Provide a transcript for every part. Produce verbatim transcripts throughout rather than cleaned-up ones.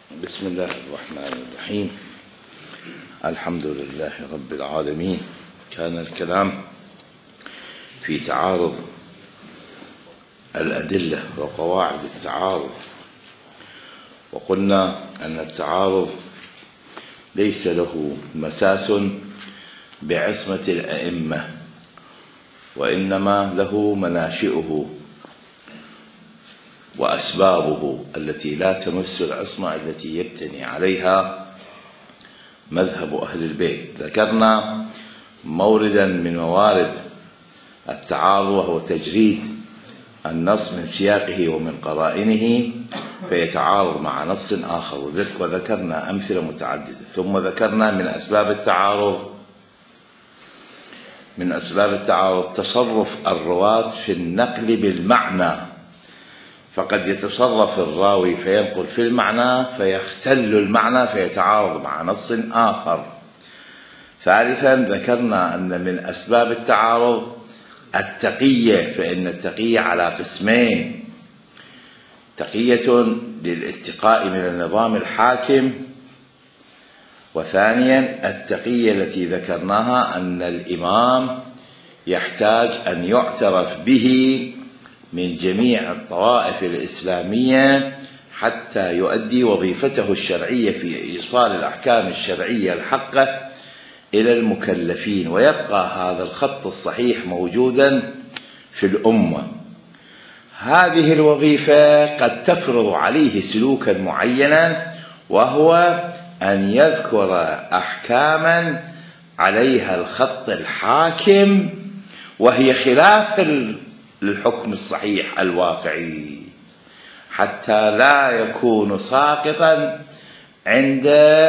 بسم الله الرحمن الرحيم. الحمد لله رب العالمين. كان الكلام في تعارض الأدلة وقواعد التعارض، وقلنا أن التعارض ليس له مساس بعصمة الأئمة، وإنما له مناشئه وأسبابه التي لا تمس العصمة التي يبتني عليها مذهب أهل البيت. ذكرنا موردا من موارد التعارض، وهو تجريد النص من سياقه ومن قرائنه فيتعارض مع نص آخر، وذكرنا أمثلة متعددة. ثم ذكرنا من أسباب التعارض من أسباب التعارض تصرف الرواة في النقل بالمعنى، فقد يتصرف الراوي فينقل في المعنى فيختل المعنى فيتعارض مع نص آخر. ثالثا ذكرنا أن من أسباب التعارض التقية، فإن التقية على قسمين: تقية للاتقاء من النظام الحاكم، وثانيا التقية التي ذكرناها أن الإمام يحتاج أن يعترف به من جميع الطوائف الإسلامية حتى يؤدي وظيفته الشرعية في إيصال الأحكام الشرعية الحقة إلى المكلفين، ويبقى هذا الخط الصحيح موجودا في الأمة. هذه الوظيفة قد تفرض عليه سلوكا معينا، وهو أن يذكر أحكاما عليها الخط الحاكم وهي خلاف الحكم الصحيح الواقعي، حتى لا يكون ساقطا عند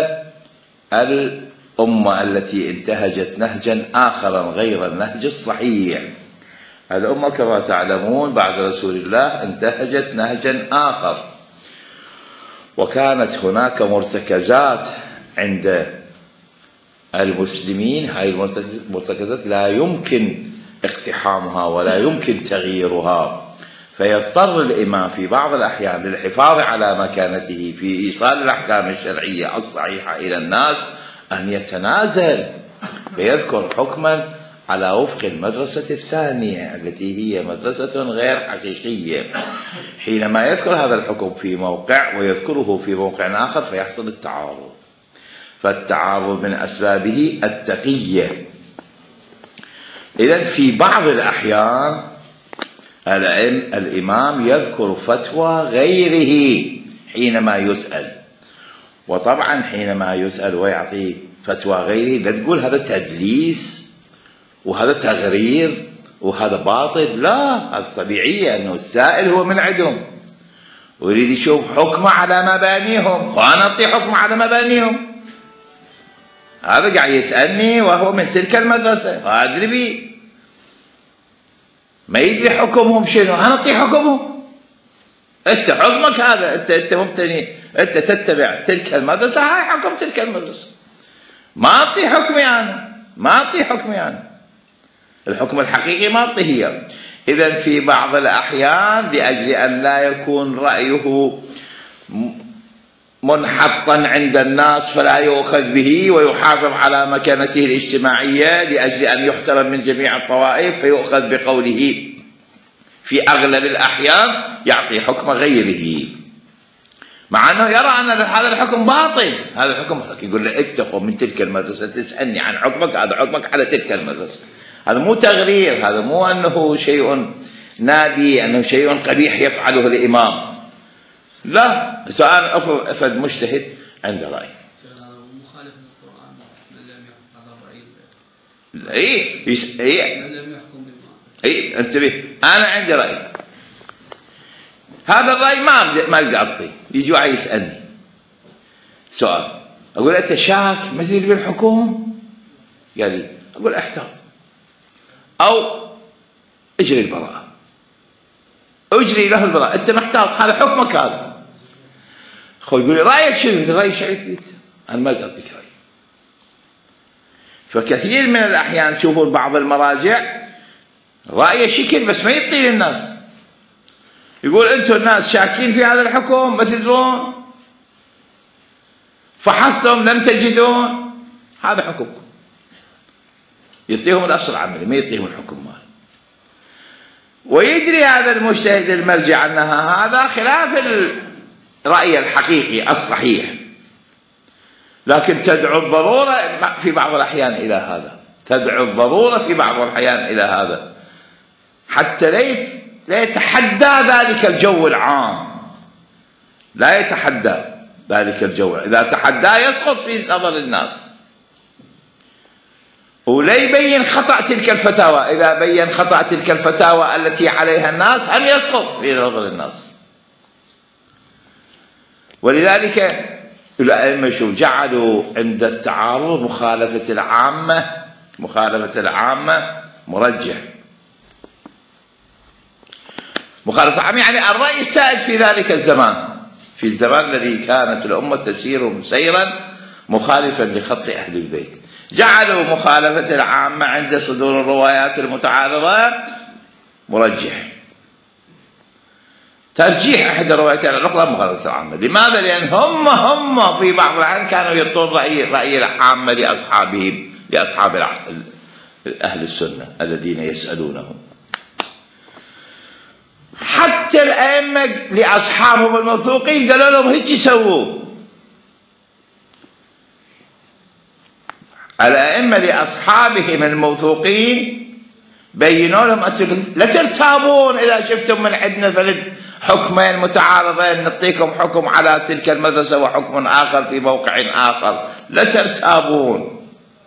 الأمة التي انتهجت نهجا آخر غير النهج الصحيح. الأمة كما تعلمون بعد رسول الله انتهجت نهجا آخر، وكانت هناك مرتكزات عند المسلمين. هذه المرتكزات لا يمكن اقتحامها ولا يمكن تغييرها، فيضطر الإمام في بعض الأحيان للحفاظ على مكانته في إيصال الأحكام الشرعية الصحيحة إلى الناس أن يتنازل فيذكر حكما على وفق المدرسة الثانية التي هي مدرسة غير حقيقية. حينما يذكر هذا الحكم في موقع ويذكره في موقع آخر فيحصل التعارض. فالتعارض من أسبابه التقية. إذن في بعض الأحيان الإمام يذكر فتوى غيره حينما يسأل، وطبعا حينما يسأل ويعطي فتوى غيره لا تقول هذا تدليس وهذا تغرير وهذا باطل، لا، هذا طبيعية أنه السائل هو من عندهم ويريد يشوف حكم على مبانيهم، وأنا أعطي حكم على مبانيهم. هذا قاعد يسألني وهو من تلك المدرسة وأدري بي، ما يدري حكمهم شنو، أنا أعطي حكمهم. أنت حكمك هذا، أنت أنت ممتني، أنت تتبع تلك المدرسة، هاي حكم تلك المدرسة، ما أعطي حكمي أنا، ما أعطي حكمي أنا، الحكم الحقيقي ما أعطيه. إذن في بعض الأحيان لأجل أن لا يكون رأيه منحطا عند الناس فلا يؤخذ به ويحافظ على مكانته الاجتماعية لأجل أن يحترم من جميع الطوائف فيؤخذ بقوله، في أغلب الأحيان يعطي حكم غيره مع أنه يرى أن هذا الحكم باطل. هذا الحكم يقول له اتقوا من تلك المدرسة، تسألني عن حكمك، هذا حكمك على تلك المدرسة. هذا مو تغرير، هذا مو أنه شيء نابي، أنه شيء قبيح يفعله الإمام، لا. سؤال أفد مجتهد عنده رأي مخالف للقرآن من لم يحكم هذا الرأي، إيه يس... إيه من لم يحكم بالقرآن. إيه انتبه، أنا عندي رأي، هذا الرأي ما ما أقدر أعطيه. يجي واحد يسألني سؤال، أقول أنت شاك مثل بالحكم؟ قال لي، أقول احتاط أو اجري البراءة، اجري له البراءة، أنت محتاط، هذا حكمك هذا. أخوي يقول لي رأيك شنو؟ قلت رأيي شعرك بيت، أنا ما أقدر أعطيك رأيي. فكثير من الأحيان تشوفون بعض المراجع رأيه شكل بس ما يعطي للناس، يقول أنتم الناس شاكين في هذا الحكم ما تدرون، فحصتم لم تجدون، هذا حكمكم. يعطيهم الأصل العملي، ما يعطيهم الحكم مال. ويدري هذا المجتهد المرجع أنها هذا خلاف الرأي الحقيقي الصحيح، لكن تدعو الضرورة في بعض الأحيان إلى هذا، تدعو الضرورة في بعض الأحيان إلى هذا، حتى ليت لا يتحدى ذلك الجو العام، لا يتحدى ذلك الجو، إذا تحدى يسقط في نظر الناس، ولا يبين خطأ تلك الفتاوى، إذا بين خطأ تلك الفتاوى التي عليها الناس هم يسقط في نظر الناس. ولذلك الأئمة شو جعلوا عند التعارض مخالفة العامة، مخالفة العامة مرجح، مخالفة العامة يعني الرأي السائد في ذلك الزمان، في الزمان الذي كانت الأمة تسير سيرا مخالفا لخط أهل البيت، جعلوا مخالفة العامة عند صدور الروايات المتعارضة مرجح، ترجيح أحد الروايتين الأخرى مخالفة العامة. لماذا؟ لأن هم هم في بعض الأحيان كانوا يعطون رأي رأي العامة لأصحابهم، لأصحاب أهل السنة الذين يسألونهم. حتى الأئمة لأصحابهم الموثوقين قالوا لهم هيك سووا، الأئمة لأصحابهم الموثوقين بينوا لهم لا ترتابون إذا شفتم من عندنا فلد حكمين متعارضين نعطيكم حكم على تلك المدرسة وحكم آخر في موقع آخر، لا ترتابون.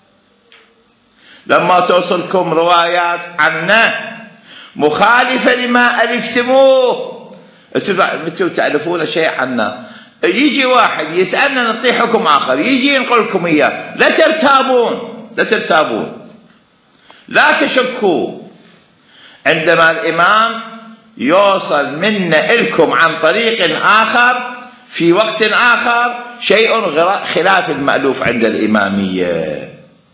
لما توصلكم روايات عنا مخالفة لما ألفتموه، أنتم تألفون شيء عنا، يجي واحد يسألنا نعطيه حكم آخر، يجي ينقل لكم إياه، لا ترتابون، لا ترتابون، لا تشكوا. عندما الإمام يوصل منا إلكم عن طريق آخر في وقت آخر شيء خلاف المألوف عند الإمامية.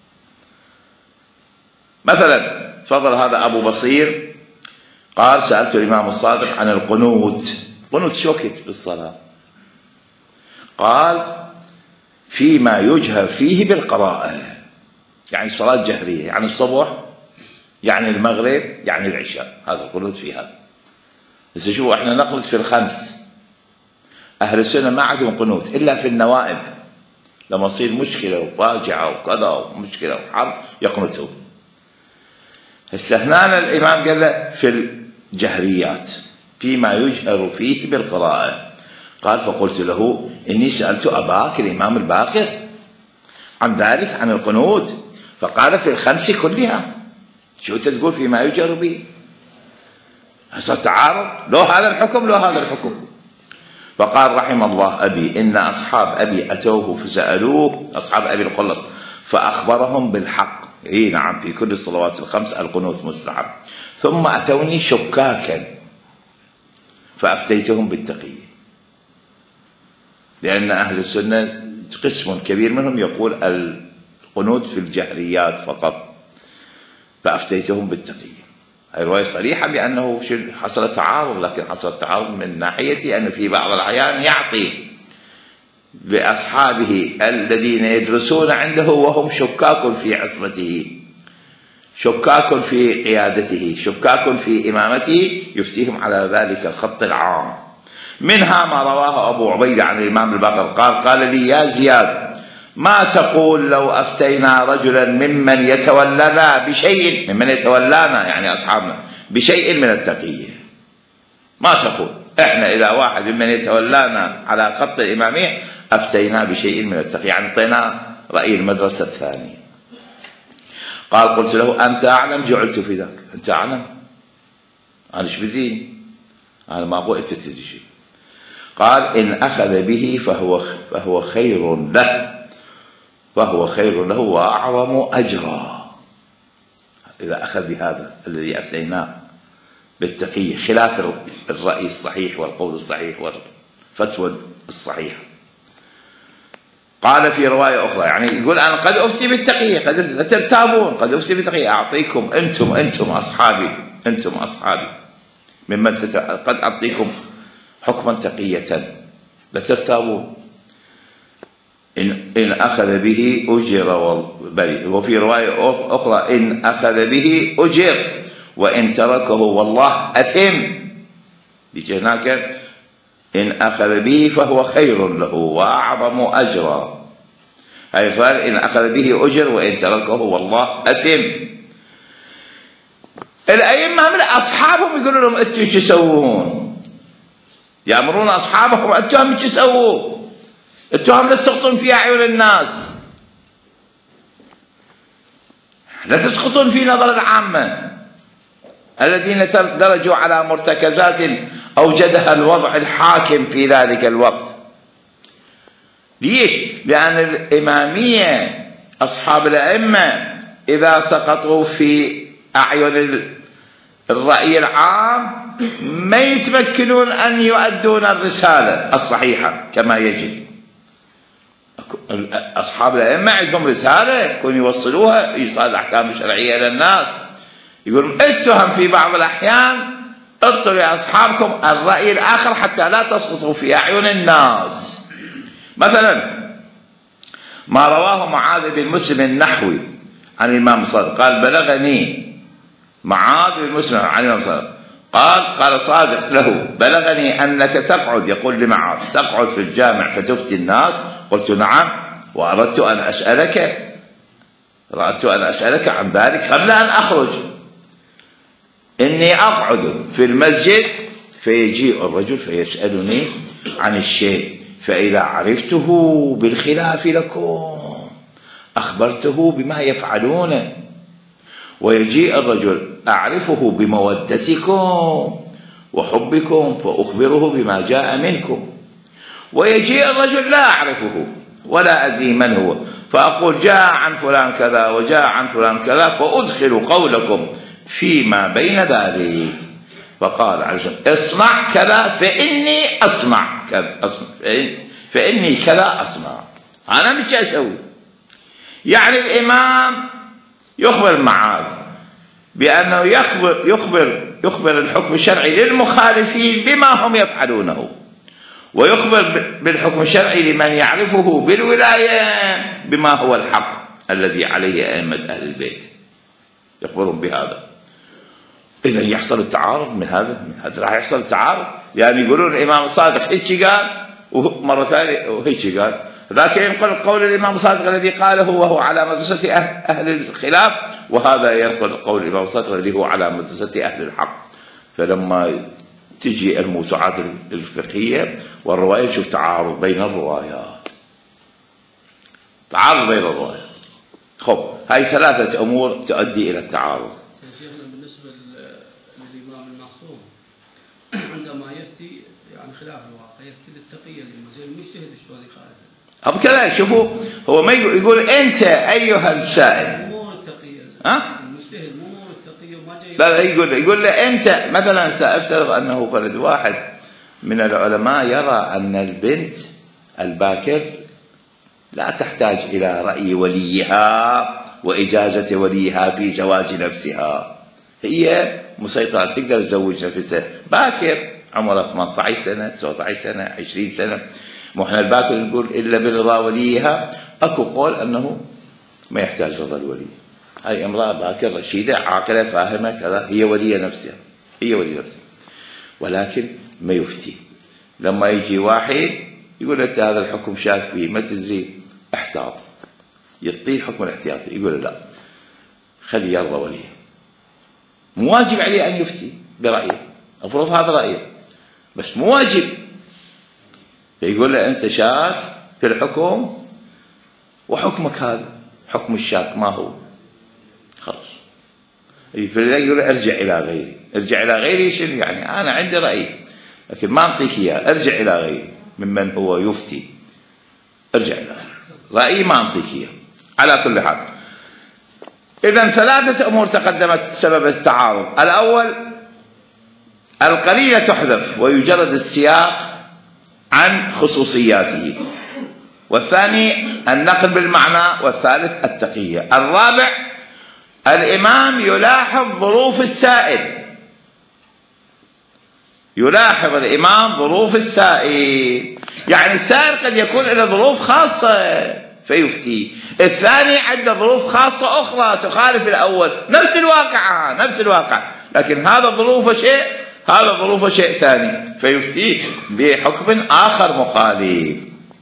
مثلا تفضل هذا أبو بصير قال سألت الإمام الصادق عن القنوت، قنوت شوكت بالصلاة، قال فيما يجهر فيه بالقراءة، يعني صلاة جهرية، يعني الصبح، يعني المغرب، يعني العشاء، هذا القنوت في هذا. بس شوفوا احنا نقلت في الخمس، أهل السنة ما عندهم قنوت إلا في النوائب، لما يصير مشكلة وفاجعة وكذا ومشكلة وحرب يقنتوا. هنا الإمام قال له في الجهريات فيما يجهر فيه بالقراءة، قال فقلت له إني سألت أباك الإمام الباقر عن ذلك، عن القنوت، فقال في الخمس كلها. شو تقول فيما يجهر به؟ صار تعارض، لو هذا الحكم لو هذا الحكم. فقال رحم الله أبي إن أصحاب أبي أتوه فسألوه، أصحاب أبي القلط، فأخبرهم بالحق، إيه نعم في كل الصلوات الخمس القنوت مستحب، ثم أتوني شكاكا فأفتيتهم بالتقية، لأن أهل السنة قسم كبير منهم يقول القنوت في الجهريات فقط، فأفتيتهم بالتقية. هذه الرواية صريحة بأنه حصل تعارض، لكن حصل تعارض من ناحية أن في بعض الأحيان يعطي لأصحابه الذين يدرسون عنده وهم شكاك في عصمته، شكاك في قيادته، شكاك في إمامته، يفتيهم على ذلك الخط العام. منها ما رواه أبو عبيدة عن الإمام الباقر قال قال لي يا زياد ما تقول لو أفتينا رجلا ممن يتولانا بشيء، ممن يتولانا يعني أصحابنا بشيء من التقية، ما تقول إحنا إذا واحد ممن يتولانا على خط الإمامية أفتينا بشيء من التقية، يعني أعطينا رأي المدرسة الثانية. قال قلت له أنت أعلم، جعلت في ذاك، أنت أعلم، أنا إيش بديني، أنا ما أقول أنت تدري شيء. قال إن أخذ به فهو فهو خير له، فهو خير له وأعظم أجرا، إذا أخذ بهذا الذي أفتيناه بالتقية خلاف الرأي الصحيح والقول الصحيح والفتوى الصحيحة. قال في رواية أخرى يعني يقول أنا قد أفتي بالتقية، قد لا ترتابون، قد أفتي بالتقية، أعطيكم أنتم أنتم أصحابي أنتم أصحابي ممن تت... قد أعطيكم حكما تقية لا ترتابون. إن, إن أخذ به أجر بريء. وفي رواية أخرى إن أخذ به أجر وإن تركه والله أثم. بيجي هناك إن أخذ به فهو خير له وأعظم أجرا. هاي قال إن أخذ به أجر وإن تركه والله أثم. الأئمة من أصحابهم يقولون لهم أنتم شو تسوون؟ يأمرون أصحابهم أنتم شو تسوون؟ أنتم لا تسقطون في أعين الناس، لا تسقطون في نظر العامة الذين درجوا على مرتكزات أوجدها الوضع الحاكم في ذلك الوقت. ليش؟ لأن الإمامية أصحاب الأئمة إذا سقطوا في أعين الرأي العام ما يتمكنون أن يؤدون الرسالة الصحيحة كما يجب. أصحاب الأئمة عندهم رسالة يكون يوصلوها، إيصال الأحكام الشرعية إلى الناس. يقولون اتهم في بعض الأحيان اطلوا لأصحابكم الرأي الآخر حتى لا تسقطوا في أعين الناس. مثلا ما رواه معاذ بن مسلم النحوي عن الإمام الصادق قال بلغني معاذ بن مسلم عن الإمام الصادق قال قال صادق له بلغني أنك تقعد، يقول لمعاذ تقعد في الجامع فتفتي الناس. قلت نعم وأردت أن أسألك أردت أن أسألك عن ذلك قبل أن أخرج. إني أقعد في المسجد فيجيء الرجل فيسألني عن الشيء فإذا عرفته بالخلاف لكم أخبرته بما يفعلون، ويجيء الرجل أعرفه بمودتكم وحبكم فأخبره بما جاء منكم، ويجيء الرجل لا أعرفه ولا أدري من هو فأقول جاء عن فلان كذا وجاء عن فلان كذا فأدخل قولكم فيما بين ذلك. فقال عليه اصنع كذا فإني أسمع كذا أصنع فإني كذا أسمع. أنا مش أسوي. يعني الإمام يخبر معاذ بأنه يخبر يخبر يخبر الحكم الشرعي للمخالفين بما هم يفعلونه، ويخبر بالحكم الشرعي لمن يعرفه بالولاية بما هو الحق الذي عليه أئمة أهل البيت، يخبرهم بهذا. إذا يحصل التعارض من هذا من هذا راح يحصل التعارض. يعني يقولون الإمام الصادق هيك قال ومرة ثانية وهيك قال، لكن ينقل قول الإمام الصادق الذي قاله وهو على مدرسة أهل الخلاف، وهذا ينقل قول الإمام الصادق الذي هو على مدرسة أهل الحق. فلما تجي الموسوعات الفقهية والرواية شوف تعارض بين الروايات، تعارض بين الروايات. خب هاي ثلاثة أمور تؤدي إلى التعارض. شيخنا بالنسبة للإمام المعصوم عندما يفتي يعني خلاف الواقع يفتي للتقية زي المجتهد شلون يخالف؟ أو كذا شوفوا هو ما يقول, يقول أنت أيها السائل أمور التقية ها؟ المجتهد أمور التقية وما جاي لا يقول يقول له أنت مثلا سأفترض أنه بلد واحد من العلماء يرى أن البنت الباكر لا تحتاج إلى رأي وليها وإجازة وليها في زواج نفسها، هي مسيطرة تقدر تزوج نفسها باكر عمرها ثمانية عشر سنة تسعة عشر سنة عشرين سنة. مو احنا الباكر نقول إلا برضا وليها. أكو قول أنه ما يحتاج رضا الولي، هاي امرأة باكر رشيدة عاقلة فاهمة كذا هي ولية نفسها هي ولية نفسها، ولكن ما يفتي. لما يجي واحد يقول أنت هذا الحكم شاك فيه ما تدري احتاط، يعطيه الحكم الاحتياطي يقول لا خلي يرضى وليه، مو واجب عليه أن يفتي برأيه، أفرض هذا رأيه بس مو واجب. فيقول له أنت شاك في الحكم وحكمك هذا حكم الشاك ما هو خلاص. فلذلك يقول ارجع إلى غيري. ارجع إلى غيري شنو يعني؟ أنا عندي رأي لكن ما أعطيك إياه، ارجع إلى غيري ممن هو يفتي، ارجع إلى رأيي ما أعطيك إياه. على كل حال إذن ثلاثة أمور تقدمت سبب التعارض. الأول القرينة تحذف ويجرد السياق عن خصوصياته، والثاني النقل بالمعنى، والثالث التقية. الرابع الإمام يلاحظ ظروف السائل، يلاحظ الإمام ظروف السائل. يعني السائل قد يكون له ظروف خاصة فيفتي، الثاني عنده ظروف خاصة أخرى تخالف الأول، نفس الواقع نفس الواقع، لكن هذا ظروفه شيء هذا ظروفه شيء ثاني فيفتيه بحكم آخر مخالف.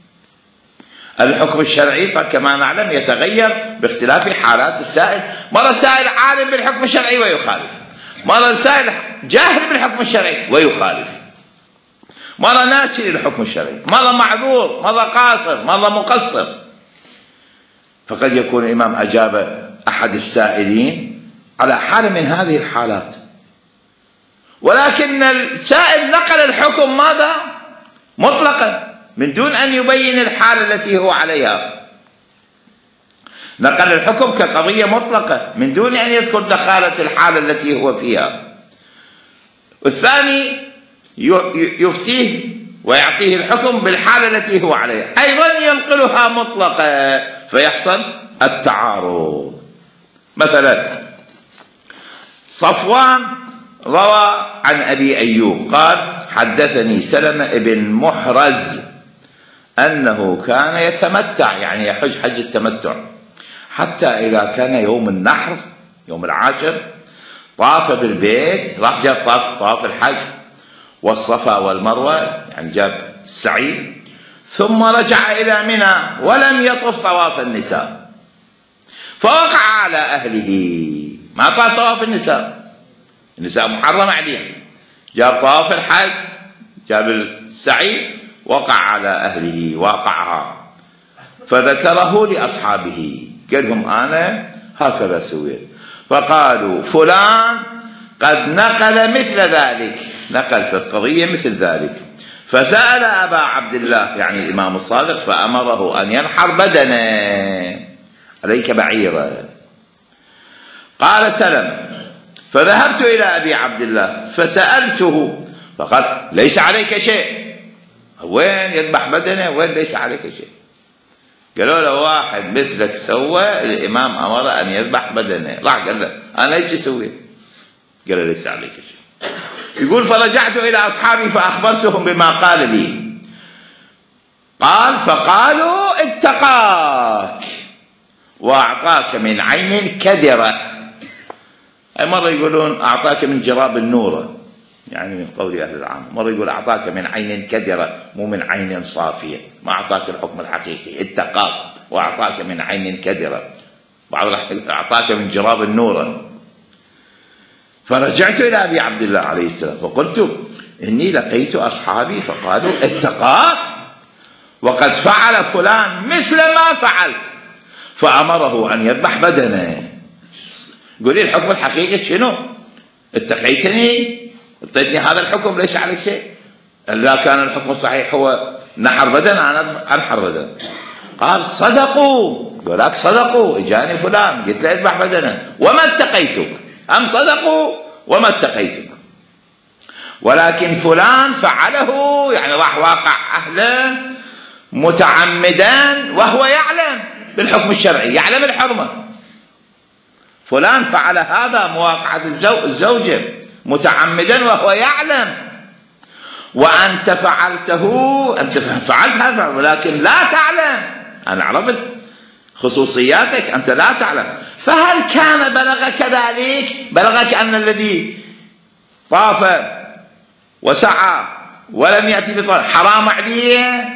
الحكم الشرعي كما نعلم يتغير باختلاف حالات السائل، مرة السائل عالم بالحكم الشرعي ويخالف، مرة السائل جاهل بالحكم الشرعي ويخالف، مرة ناسي للحكم الشرعي، مرة معذور، مرة قاصر، مرة مقصر. فقد يكون الإمام أجاب أحد السائلين على حالة من هذه الحالات، ولكن السائل نقل الحكم ماذا؟ مطلقا من دون أن يبين الحالة التي هو عليها، نقل الحكم كقضية مطلقة من دون أن يذكر دخالة الحالة التي هو فيها. والثاني يفتيه ويعطيه الحكم بالحالة التي هو عليها، أيضا ينقلها مطلقة فيحصل التعارض. مثلا صفوان روى عن أبي أيوب قال حدثني سلمة بن محرز أنه كان يتمتع، يعني يحج حج التمتع، حتى إذا كان يوم النحر يوم العاشر طاف بالبيت، راح جاب طاف طاف الحج والصفا والمروة، يعني جاب السعي، ثم رجع إلى منى ولم يطف طواف النساء، فوقع على أهله، ما طاف طواف النساء، النساء محرم عليهم، جاب طواف الحج جاب السعي، وقع على أهله واقعها، فذكره لأصحابه، قال لهم أنا هكذا سويت، فقالوا فلان قد نقل مثل ذلك، نقل في القضية مثل ذلك، فسأل أبا عبد الله يعني الإمام الصادق فأمره أن ينحر بدنه، عليك بعيرا. قال سلم فذهبت إلى أبي عبد الله فسألته فقال ليس عليك شيء، وين يذبح بدنه وين ليس عليك شيء؟ قالوا له واحد مثلك سوى، الإمام أمر أن يذبح بدنه، راح قال له أنا ايش سويت؟ قال له ليس عليك شيء. يقول فرجعت إلى أصحابي فأخبرتهم بما قال لي، قال فقالوا اتقاك وأعطاك من عين كدرة، أي مرة يقولون أعطاك من جراب النورة، يعني من قول أهل العام، مرة يقول أعطاك من عين كدرة مو من عين صافية، ما أعطاك الحكم الحقيقي، اتقاك وأعطاك من عين كدرة، بعض أعطاك من جراب النورة. فرجعت إلى أبي عبد الله عليه السلام فقلت إني لقيت أصحابي فقالوا اتقاك وقد فعل فلان مثل ما فعلت، فأمره أن يذبح بدنه. قولي الحكم الحقيقي شنو؟ اتقيتني اعطيتني هذا الحكم، ليس عليك شيء. إذا كان الحكم الصحيح هو نحر بدن أنا أنحر بدن. قال صدقوا، قولك صدقوا، إجاني فلان قلت له اذبح بدنه وما اتقيتك، أم صدقوا وما اتقيتك، ولكن فلان فعله، يعني راح واقع أهله متعمدا وهو يعلم بالحكم الشرعي، يعلم الحرمة، فلان فعل هذا مواقعة الزوجة متعمدا وهو يعلم، وأنت فعلته، أنت فعلت هذا ولكن لا تعلم، أنا عرفت خصوصياتك أنت لا تعلم. فهل كان بلغك ذلك؟ بلغك أن الذي طاف وسعى ولم يأتي بطواف حرام عليه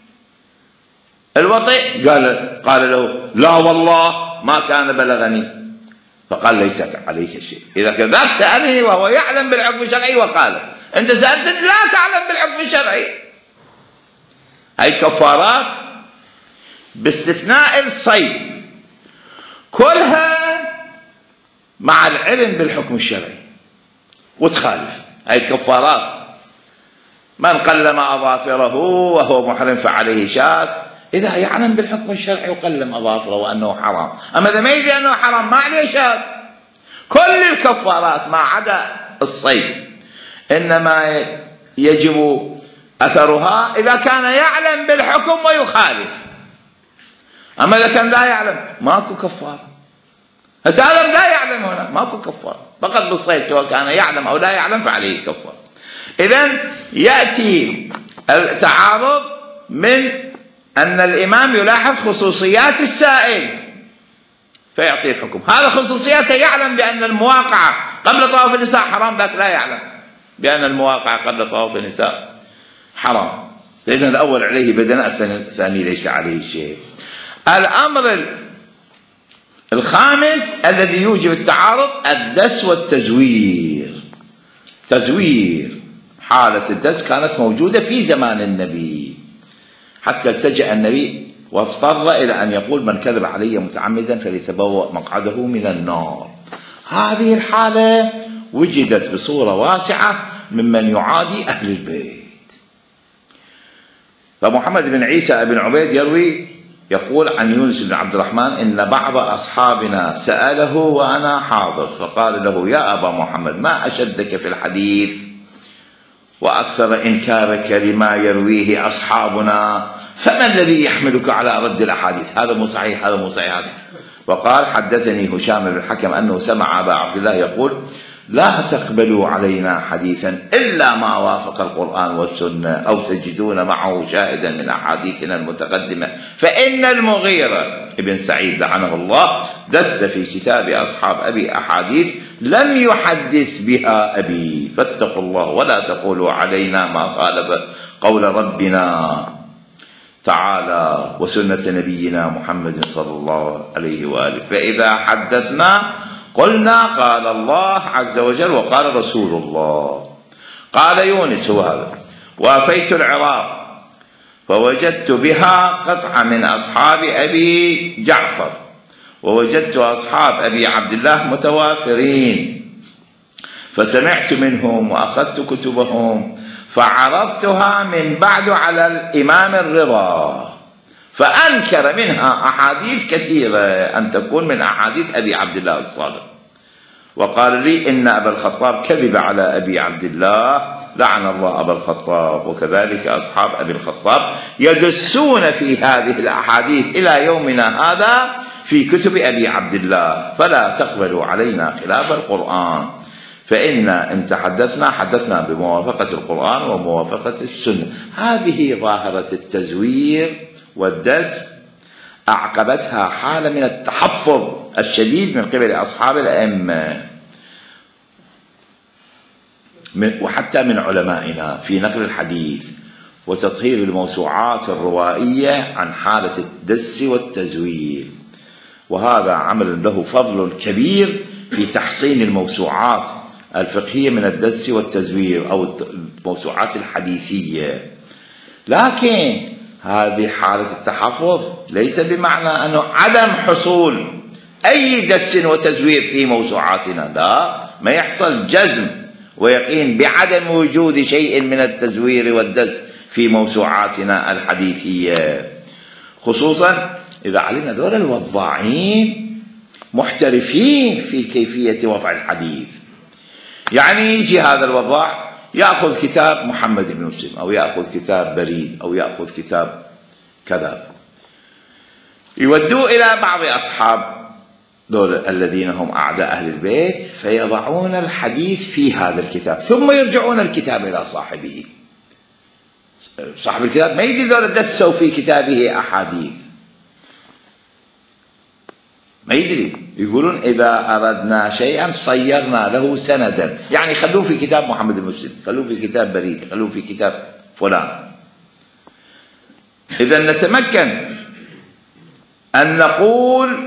الوطئ؟ قال قال له لا والله ما كان بلغني. فقال ليس عليك شيء. إذا كذاك سألني وهو يعلم بالحكم الشرعي وقال أنت سألتني لا تعلم بالحكم الشرعي. هاي كفارات باستثناء الصيد كلها مع العلم بالحكم الشرعي وتخالف. هاي الكفارات من قلم أظافره وهو محرم فعليه شاذ، إذا يعلم بالحكم الشرعي وقلم أظافره وأنه حرام، أما إذا ما يدري أنه حرام ما عليه شاذ. كل الكفارات ما عدا الصيد إنما يجب أثرها إذا كان يعلم بالحكم ويخالف، أما إذا كان لا يعلم ماكو كفارة. هذا لا يعلم هنا ماكو كفارة، فقط بالصيد سواء كان يعلم أو لا يعلم فعليه كفارة. إذن يأتي التعارض من أن الإمام يلاحظ خصوصيات السائل فيعطي الحكم. هذا خصوصياته يعلم بأن المواقعة قبل طواف النساء حرام، ذاك لا يعلم بأن المواقعة قبل طواف النساء حرام، لأن الأول عليه بدناء، الثاني ليس عليه شيء. الأمر الخامس الذي يوجب التعارض الدس والتزوير. تزوير، حالة الدس كانت موجودة في زمان النبي حتى التجأ النبي واضطر إلى أن يقول من كذب علي متعمدا فليتبوأ مقعده من النار. هذه الحالة وجدت بصورة واسعة ممن يعادي أهل البيت. فمحمد بن عيسى بن عبيد يروي يقول عن يونس بن عبد الرحمن إن بعض أصحابنا سأله وأنا حاضر فقال له يا أبا محمد ما أشدك في الحديث وأكثر إنكارك لما يرويه أصحابنا، فما الذي يحملك على رد الأحاديث؟ هذا مو صحيح، هذا مو صحيح. وقال حدثني هشام بن الحكم أنه سمع أبا عبد الله يقول لا تقبلوا علينا حديثا إلا ما وافق القرآن والسنة أو تجدون معه شاهدا من أحاديثنا المتقدمة، فإن المغيرة ابن سعيد لعنه الله دس في كتاب أصحاب أبي أحاديث لم يحدث بها أبي، فاتقوا الله ولا تقولوا علينا ما خالف قول ربنا تعالى وسنة نبينا محمد صلى الله عليه وآله، فإذا حدثنا قلنا قال الله عز وجل وقال رسول الله. قال يونس هو هذا وافيت العراق فوجدت بها قطعة من أصحاب أبي جعفر ووجدت أصحاب أبي عبد الله متوافرين فسمعت منهم وأخذت كتبهم فعرضتها من بعد على الإمام الرضا فأنكر منها أحاديث كثيرة أن تكون من أحاديث أبي عبد الله الصادق، وقال لي إن أبا الخطاب كذب على أبي عبد الله لعن الله أبا الخطاب، وكذلك أصحاب أبي الخطاب يدسون في هذه الأحاديث إلى يومنا هذا في كتب أبي عبد الله، فلا تقبلوا علينا خلاف القرآن، فإن إن تحدثنا حدثنا بموافقة القرآن وموافقة السنة. هذه ظاهرة التزوير والدس أعقبتها حالة من التحفظ الشديد من قبل أصحاب الأئمة وحتى من علمائنا في نقل الحديث وتطهير الموسوعات الروائية عن حالة الدس والتزوير، وهذا عمل له فضل كبير في تحصين الموسوعات الفقهية من الدس والتزوير أو الموسوعات الحديثية. لكن هذه حالة التحفظ ليس بمعنى أنه عدم حصول أي دس وتزوير في موسوعاتنا، لا، ما يحصل جزم ويقين بعدم وجود شيء من التزوير والدس في موسوعاتنا الحديثية، خصوصا إذا علمنا دول الوضاعين محترفين في كيفية وضع الحديث. يعني يجي هذا الوضاع يأخذ كتاب محمد بن مسلم أو يأخذ كتاب بريد أو يأخذ كتاب كذا يودوه إلى بعض أصحاب دول الذين هم أعداء أهل البيت فيضعون الحديث في هذا الكتاب ثم يرجعون الكتاب إلى صاحبه. صاحب الكتاب ما يدري دول دسوا في كتابه أحاديث، ما يدري، يقولون إذا أردنا شيئا صيرنا له سندا، يعني خلوه في كتاب محمد المسلم، خلوه في كتاب بريد، خلوه في كتاب فلان. إذا نتمكن أن نقول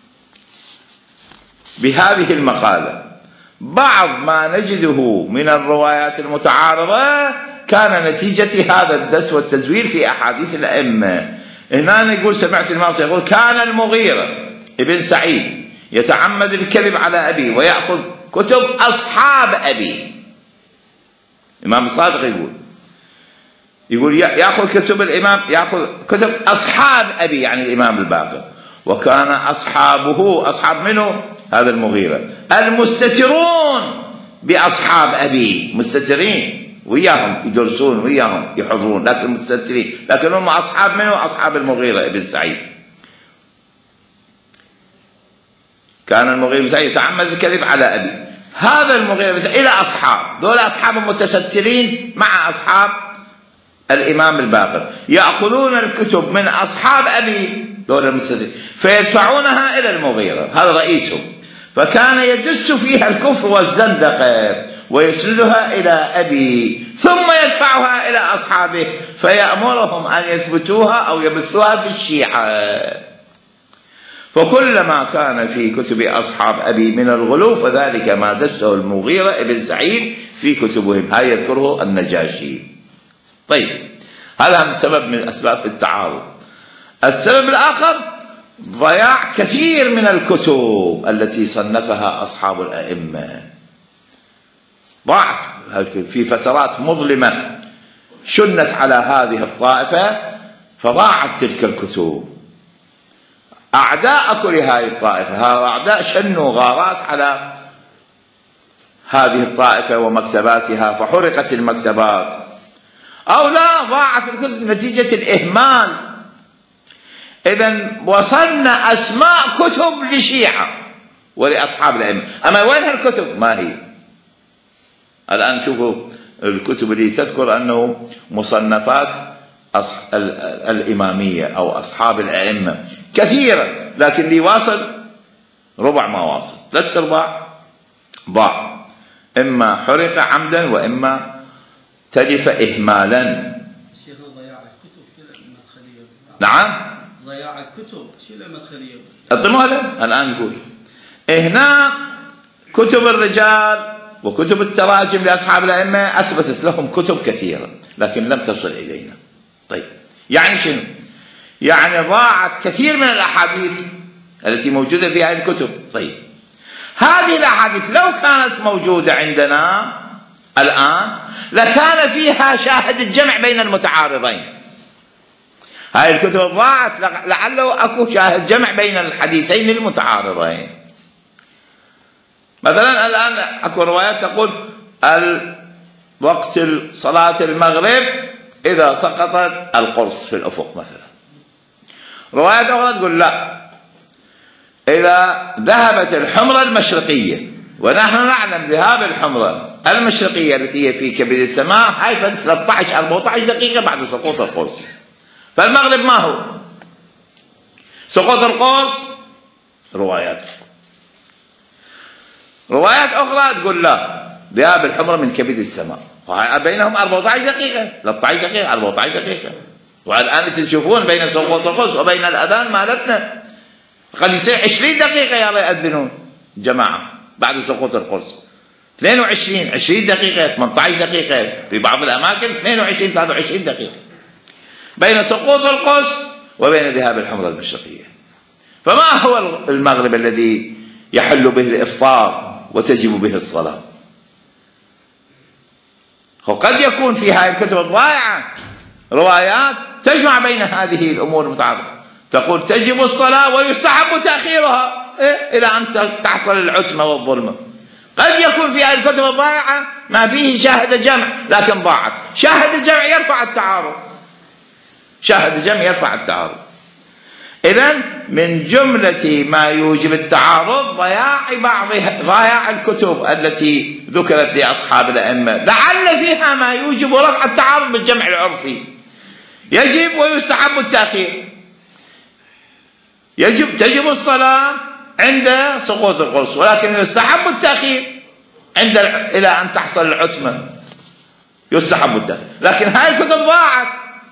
بهذه المقالة بعض ما نجده من الروايات المتعارضة كان نتيجة هذا الدس والتزوير في أحاديث الأئمة. هنا يقول سمعت الإمام يقول كان المغيرة ابن سعيد يتعمد الكذب على أبيه ويأخذ كتب أصحاب أبيه. الإمام الصادق يقول يقول يأخذ كتب الإمام، يأخذ كتب أصحاب أبي يعني الإمام الباقر، وكان أصحابه أصحاب منه هذا المغيرة المستترون بأصحاب أبيه، مستترين وياهم يدرسون وياهم يحضرون لكن مستترين، لكن هم أصحاب منه أصحاب المغيرة ابن سعيد. كان المغيرة بن سعيد يتعمد الكذب على أبي، هذا المغيرة بن سعيد إلى أصحاب، دول أصحاب متسترين مع أصحاب الإمام الباقر يأخذون الكتب من أصحاب أبي دول المستدرك فيدفعونها إلى المغيرة، هذا رئيسهم، فكان يدس فيها الكفر والزندقة ويسندها إلى أبي ثم يدفعها إلى أصحابه فيأمرهم أن يثبتوها أو يبثوها في الشيعة. فكلما كان في كتب أصحاب أبي من الغلو فذلك ما دسه المغيرة ابن سعيد في كتبهم، هذا يذكره النجاشي. طيب هذا سبب من أسباب التعارض. السبب الآخر ضياع كثير من الكتب التي صنفها أصحاب الأئمة، ضاعت في فترات مظلمة شنت على هذه الطائفة فضاعت تلك الكتب. أعداء كل هذه الطائفة، هؤلاء أعداء شنوا غارات على هذه الطائفة ومكتباتها فحرقت المكتبات، أو لا ضاعت الكتب نتيجة الإهمال. إذن وصلنا أسماء كتب لشيعة ولأصحاب الأئمة، أما وين هالكتب؟ ما هي؟ الآن شوفوا الكتب اللي تذكر أنه مصنفات الإمامية أو أصحاب الأئمة كثيرة، لكن اللي واصل ربع ما واصل، ثلاث أرباع ضاع، إما حرق عمدا وإما تلف إهمالا. الشيخ ضياع الكتب شو المدخلية؟ نعم ضياع الكتب شو المدخلية؟ أطمئنا الآن نقول هنا كتب الرجال وكتب التراجم لأصحاب الأئمة أثبتت لهم كتب كثيرة لكن لم تصل إلينا. طيب يعني شنو؟ يعني ضاعت كثير من الأحاديث التي موجودة في هذه الكتب. طيب هذه الأحاديث لو كانت موجودة عندنا الآن لكان فيها شاهد الجمع بين المتعارضين. هذه الكتب ضاعت لعله أكو شاهد جمع بين الحديثين المتعارضين. مثلا الآن أكو روايات تقول وقت صلاة المغرب إذا سقطت القرص في الأفق مثلا، روايات أخرى تقول لا إذا ذهبت الحمرة المشرقية، ونحن نعلم ذهاب الحمرة المشرقية التي هي في كبد السماء هاي ثلاثة عشر أربعة عشر دقيقة بعد سقوط القرص. فالمغرب ما هو؟ سقوط القرص روايات روايات أخرى تقول لا ذهاب الحمرة من كبد السماء، بينهم أربعة عشر دقيقة ثلاثة عشر دقيقة أربعة عشر دقيقة. والآن تشوفون بين سقوط القرص وبين الأذان مالتنا قد يصير عشرين دقيقة يا يأذنون جماعة بعد سقوط القرص، اثنين وعشرين عشرين دقيقة ثمانية عشر دقيقة في بعض الأماكن، اثنين وعشرين ثلاثة وعشرين دقيقة بين سقوط القرص وبين ذهاب الحمرة المشرقية. فما هو المغرب الذي يحل به الإفطار وتجب به الصلاة؟ وقد يكون في هذه الكتب الضائعة روايات تجمع بين هذه الأمور المتعارضة، تقول تجب الصلاة ويستحب تأخيرها إيه؟ إلى أن تحصل العتمة والظلمة. قد يكون في هذه الكتب الضائعة ما فيه شاهد جمع لكن ضاعت. شاهد الجمع يرفع التعارض، شاهد الجمع يرفع التعارض. إذن من جملة ما يوجب التعارض ضياع بعض ضياع الكتب التي ذكرت لأصحاب الأئمة، لعل فيها ما يوجب رفع التعارض بالجمع العرفي. يجب ويستحب التأخير، يجب تجب الصلاة عند سقوط القرص ولكن يستحب التأخير عند إلى أن تحصل العتمة، يستحب التأخير. لكن هاي الكتب ضاعت،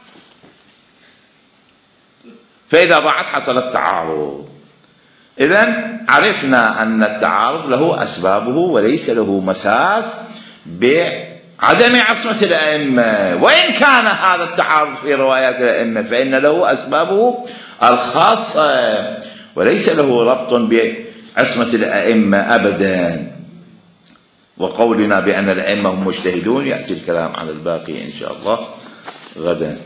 فإذا ضاعت حصل التعارض. إذن عرفنا أن التعارض له أسبابه وليس له مساس بعدم عصمة الأئمة، وإن كان هذا التعارض في روايات الأئمة فإن له أسبابه الخاصة وليس له ربط بعصمة الأئمة أبدا. وقولنا بأن الأئمة هم مجتهدون يأتي الكلام على الباقي إن شاء الله غدا.